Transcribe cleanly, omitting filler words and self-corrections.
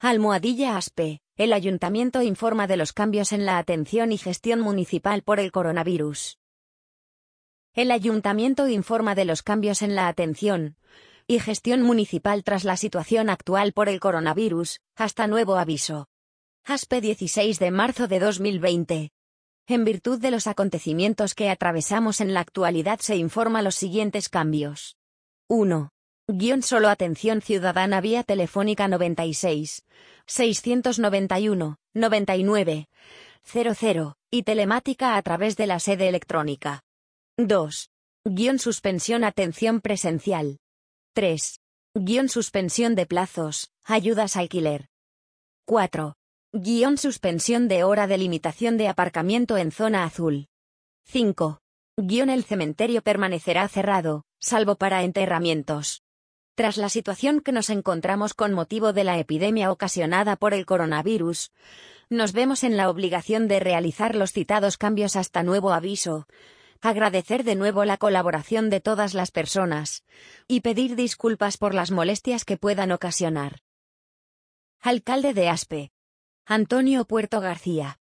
Almohadilla Aspe. El Ayuntamiento informa de los cambios en la atención y gestión municipal por el coronavirus. El Ayuntamiento informa de los cambios en la atención y gestión municipal tras la situación actual por el coronavirus, hasta nuevo aviso. Aspe 16 de marzo de 2020. En virtud de los acontecimientos que atravesamos en la actualidad se informa los siguientes cambios. 1. Solo atención ciudadana vía telefónica 96 691 99 00 y telemática a través de la sede electrónica. 2. Suspensión atención presencial. 3. Suspensión de plazos, ayudas alquiler. 4. Suspensión de hora de limitación de aparcamiento en zona azul. 5. El cementerio permanecerá cerrado, salvo para enterramientos. Tras la situación que nos encontramos con motivo de la epidemia ocasionada por el coronavirus, nos vemos en la obligación de realizar los citados cambios hasta nuevo aviso, agradecer de nuevo la colaboración de todas las personas, y pedir disculpas por las molestias que puedan ocasionar. Alcalde de Aspe. Antonio Puerto García.